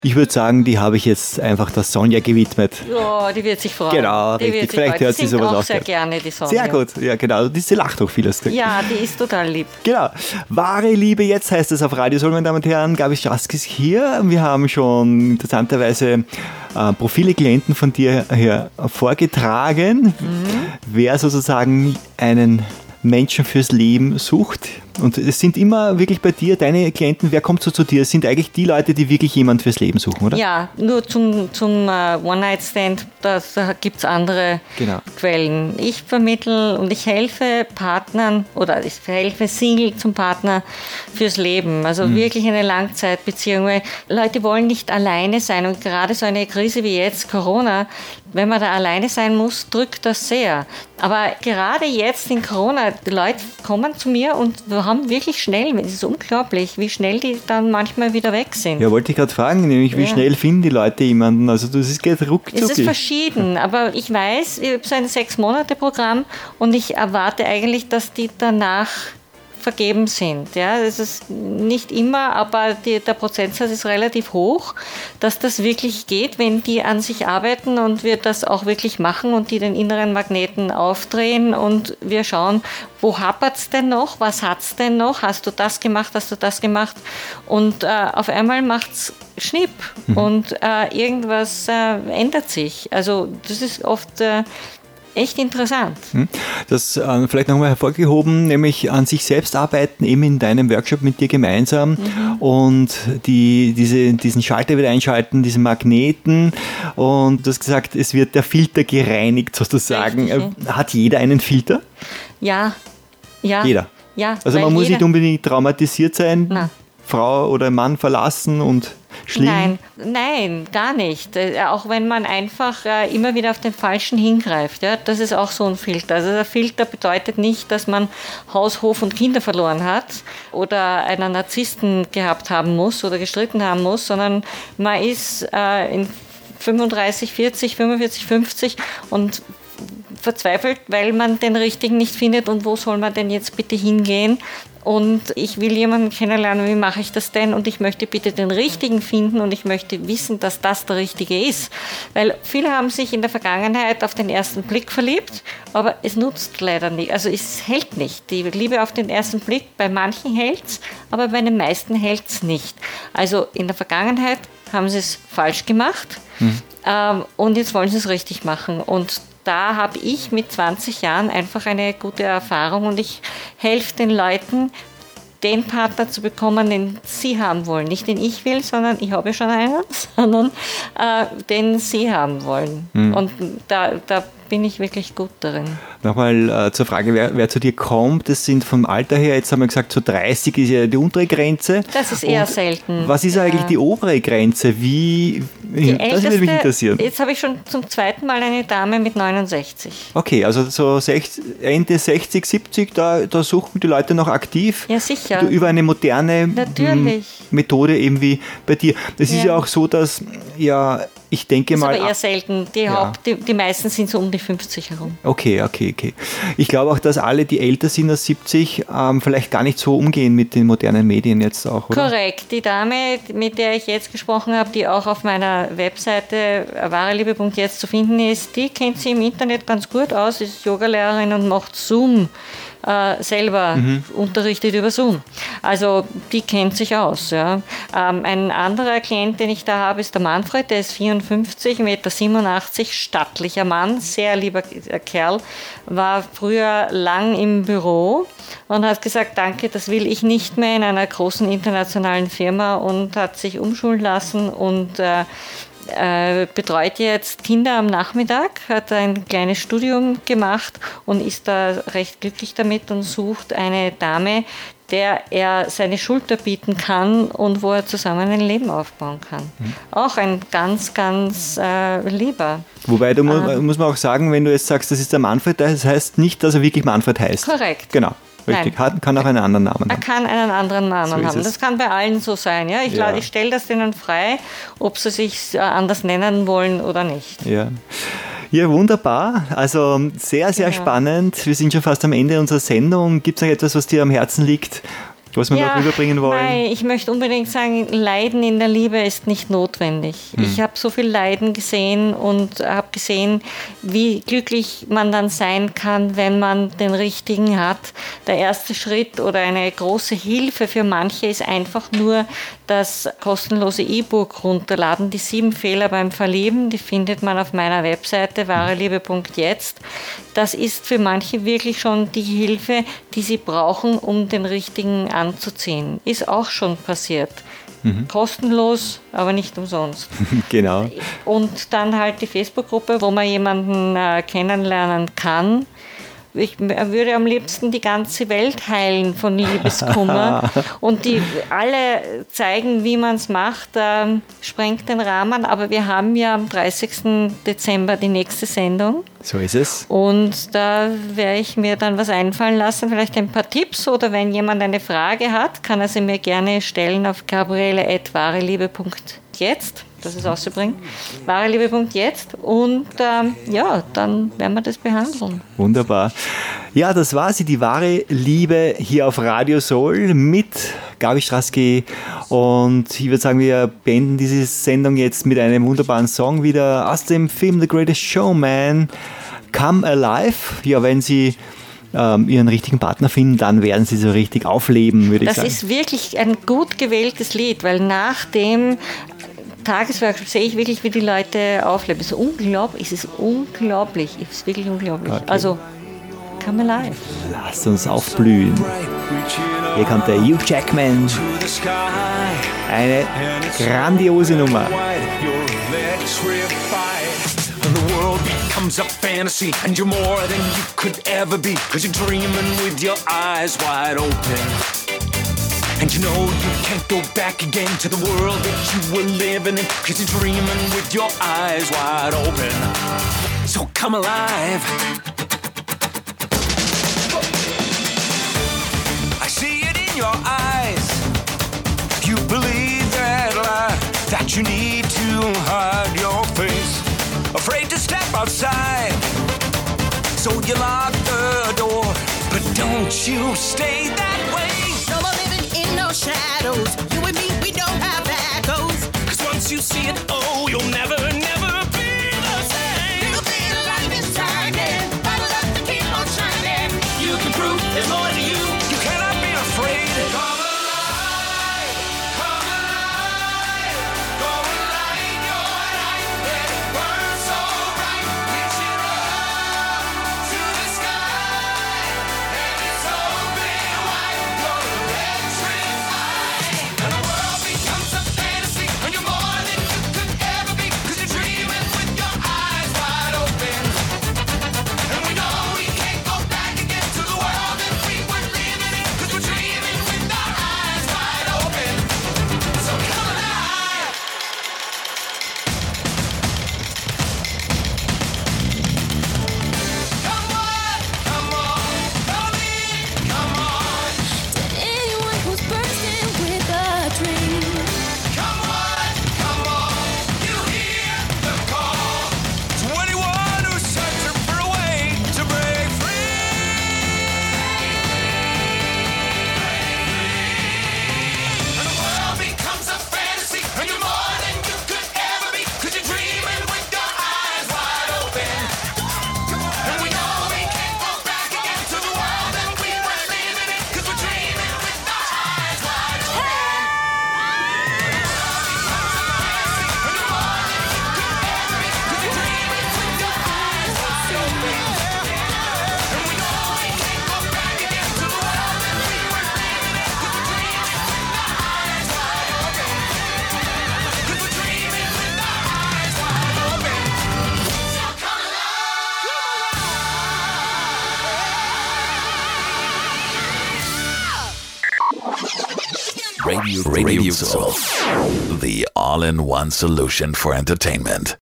Ich würde sagen, die habe ich jetzt einfach der Sonja gewidmet. Ja, die wird sich freuen. Genau, die richtig. Vielleicht hört sie sowas auch sehr gerne, die Sonja. Sehr gut, ja genau. Sie lacht auch vieles. Ja, die ist total lieb. Genau. Wahre Liebe jetzt heißt es auf Radio Soul, meine Damen und Herren. Gabi Schaskis hier. Wir haben schon interessanterweise Profile Klienten von dir hier vorgetragen. Wer sozusagen einen Menschen fürs Leben sucht. Und es sind immer wirklich bei dir, deine Klienten, wer kommt so zu dir? Es sind eigentlich die Leute, die wirklich jemand fürs Leben suchen, oder? Ja, nur zum One-Night-Stand, da gibt es andere Quellen. Ich vermittle und ich helfe Partnern oder ich helfe Single zum Partner fürs Leben. Also wirklich eine Langzeitbeziehung, weil Leute wollen nicht alleine sein und gerade so eine Krise wie jetzt, Corona, wenn man da alleine sein muss, drückt das sehr. Aber gerade jetzt in Corona, die Leute kommen zu mir und wir haben wirklich schnell, es ist unglaublich, wie schnell die dann manchmal wieder weg sind. Ja, wollte ich gerade fragen, nämlich wie schnell finden die Leute jemanden? Also das geht ruckzuck. Es ist verschieden, aber ich weiß, ich habe so ein 6-Monate-Programm und ich erwarte eigentlich, dass die danach vergeben sind. Ja, das ist nicht immer, aber der Prozentsatz ist relativ hoch, dass das wirklich geht, wenn die an sich arbeiten und wir das auch wirklich machen und die den inneren Magneten aufdrehen und wir schauen, wo hapert es denn noch, was hat es denn noch, hast du das gemacht, und auf einmal macht es Schnipp und irgendwas ändert sich. Also das ist oft echt interessant. Das vielleicht nochmal hervorgehoben, nämlich an sich selbst arbeiten, eben in deinem Workshop mit dir gemeinsam und diesen Schalter wieder einschalten, diesen Magneten, und du hast gesagt, es wird der Filter gereinigt sozusagen. Richtig, ja. Hat jeder einen Filter? Ja. Jeder? Ja. Also man muss nicht unbedingt traumatisiert sein, Frau oder Mann verlassen und schlimm? Nein, gar nicht. Auch wenn man einfach immer wieder auf den Falschen hingreift. Ja, das ist auch so ein Filter. Also der Filter bedeutet nicht, dass man Haus, Hof und Kinder verloren hat oder einen Narzissten gehabt haben muss oder gestritten haben muss, sondern man ist in 35, 40, 45, 50 und verzweifelt, weil man den Richtigen nicht findet und wo soll man denn jetzt bitte hingehen? Und ich will jemanden kennenlernen, wie mache ich das denn? Und ich möchte bitte den Richtigen finden und ich möchte wissen, dass das der Richtige ist. Weil viele haben sich in der Vergangenheit auf den ersten Blick verliebt, aber es nutzt leider nicht. Also es hält nicht. Die Liebe auf den ersten Blick, bei manchen hält es, aber bei den meisten hält es nicht. Also in der Vergangenheit haben sie es falsch gemacht und jetzt wollen sie es richtig machen. Und da habe ich mit 20 Jahren einfach eine gute Erfahrung und ich helfe den Leuten, den Partner zu bekommen, den sie haben wollen. Nicht den ich will, sondern ich habe ja schon einen, sondern den sie haben wollen. Und da bin ich wirklich gut darin. Nochmal zur Frage, wer zu dir kommt. Das sind vom Alter her, jetzt haben wir gesagt, so 30 ist ja die untere Grenze. Das ist eher selten. Was ist eigentlich die obere Grenze? Das würde mich interessieren. Jetzt habe ich schon zum zweiten Mal eine Dame mit 69. Okay, also so Ende 60, 70, da suchen die Leute noch aktiv. Ja, sicher. Über eine moderne Methode eben wie bei dir. Das ist ja auch so, dass ich denke mal... Das ist aber eher selten. Die meisten sind so um die 50 herum. Okay. Ich glaube auch, dass alle, die älter sind als 70, vielleicht gar nicht so umgehen mit den modernen Medien jetzt auch, oder? Korrekt. Die Dame, mit der ich jetzt gesprochen habe, die auch auf meiner Webseite wahreliebe.jetzt zu finden ist, die kennt sich im Internet ganz gut aus, ist Yogalehrerin und macht Zoom. Selber unterrichtet über Zoom. Also die kennt sich aus. Ja. Ein anderer Klient, den ich da habe, ist der Manfred, der ist 54, 1,87 Meter, stattlicher Mann, sehr lieber Kerl, war früher lang im Büro und hat gesagt, danke, das will ich nicht mehr in einer großen internationalen Firma, und hat sich umschulen lassen und betreut jetzt Kinder am Nachmittag, hat ein kleines Studium gemacht und ist da recht glücklich damit und sucht eine Dame, der er seine Schulter bieten kann und wo er zusammen ein Leben aufbauen kann. Auch ein ganz, ganz lieber. Wobei, da muss man auch sagen, wenn du jetzt sagst, das ist der Manfred, das heißt nicht, dass er wirklich Manfred heißt. Korrekt. Genau. Richtig, kann auch einen anderen Namen haben. Er kann einen anderen Namen haben. Das kann bei allen so sein. Ja? Ich stelle das denen frei, ob sie sich anders nennen wollen oder nicht. Ja, wunderbar. Also sehr, sehr spannend. Wir sind schon fast am Ende unserer Sendung. Gibt es noch etwas, was dir am Herzen liegt, was wir noch rüberbringen wollen? Nein, ich möchte unbedingt sagen, Leiden in der Liebe ist nicht notwendig. Ich habe so viel Leiden gesehen und habe gesehen, wie glücklich man dann sein kann, wenn man den Richtigen hat. Der erste Schritt oder eine große Hilfe für manche ist einfach nur das kostenlose E-Book runterladen. Die 7 Fehler beim Verlieben, die findet man auf meiner Webseite wahreliebe.jetzt. Das ist für manche wirklich schon die Hilfe, die sie brauchen, um den Richtigen anzuziehen. Ist auch schon passiert. Kostenlos, aber nicht umsonst. Genau. Und dann halt die Facebook-Gruppe, wo man jemanden kennenlernen kann. Ich würde am liebsten die ganze Welt heilen von Liebeskummer. Und die alle zeigen, wie man es macht, sprengt den Rahmen. Aber wir haben ja am 30. Dezember die nächste Sendung. So ist es. Und da werde ich mir dann was einfallen lassen, vielleicht ein paar Tipps. Oder wenn jemand eine Frage hat, kann er sie mir gerne stellen auf gabriele@wahreliebe.jetzt. Das ist auszubringen. wahreliebe.jetzt. Und dann werden wir das behandeln. Wunderbar. Ja, das war sie, die wahre Liebe hier auf Radio Soul mit Gabi Straski. Und ich würde sagen, wir beenden diese Sendung jetzt mit einem wunderbaren Song wieder aus dem Film The Greatest Showman, Come Alive. Ja, wenn Sie ihren richtigen Partner finden, dann werden sie so richtig aufleben, würde ich sagen. Das ist wirklich ein gut gewähltes Lied, weil nach dem Tagesworkshop sehe ich wirklich, wie die Leute aufleben. Es ist unglaublich, es ist wirklich unglaublich. Okay. Also, come alive. Lasst uns aufblühen. Hier kommt der Hugh Jackman. Eine grandiose Nummer. The world becomes a fantasy and you're more than you could ever be, 'cause you're dreaming with your eyes wide open. And you know you can't go back again to the world that you were living in, 'cause you're dreaming with your eyes wide open. So come alive. I see it in your eyes. You believe that lie, that you need to hide your face, afraid to step outside. So you lock the door, but don't you stay that way. No more living in no shadows. You and me, we don't have echoes. 'Cause once you see it, oh, you'll never, never be the same. Little bit of light is turning, bottle up to keep on shining. You can prove there's more to you. You cannot be afraid. Come alive, come alive, go and light your light. Let it burn so bright, reach it up to the sky, and it's open wide. You're electrified, and the world becomes a fantasy, and you're more than you could ever be, 'cause you're dreaming with your eyes wide open. And we know we can't go back again to the world that we were living in, 'cause we're dreaming with our eyes wide open. So come alive. Come on, come on, come in, come on. To anyone who's bursting with a dream, Come on, you hear the call. To anyone who's searching for a way to break free. And the world becomes a fantasy, and you're more than you could ever be, 'cause you're dreaming with your eyes wide open. And we know we can't go back again to the world that we were living in, 'cause we're dreaming with our eyes wide open. Radio Soul, the all-in-one solution for entertainment.